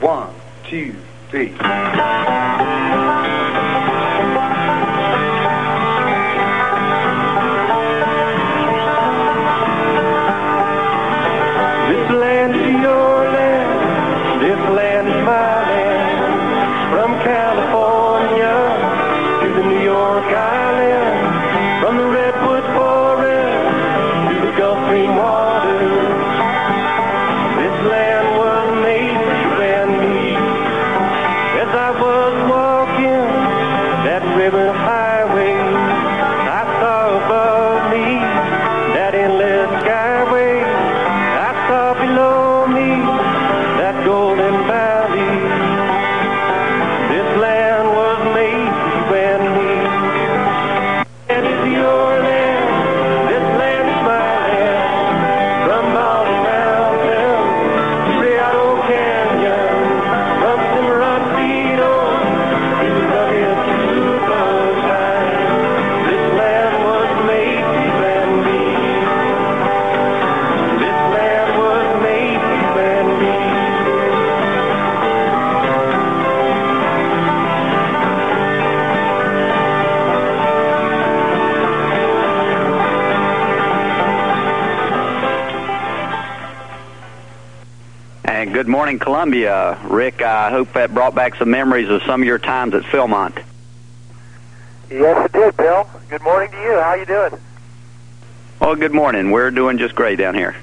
1, 2, 3. This land is your land, this land is my land. From California to the New York Island, from the Redwood Forest to the Gulf Stream waters. This land was made for you and me. As I was walking that ribbon highway, I saw above me that endless skyway. I saw below me that golden valley. This land was made for you and me. Land is your land, this land is my land. From Mountain Mountain to Rio Canyon, from Cimarroncito to the rugged Tucson. This land was made for you and me. This land was made for you and me. And good morning, Columbia. Rick, I hope that brought back some memories of some of your times at Philmont. Yes, it did, Bill. Good morning to you. How you doing? Well, good morning. We're doing just great down here.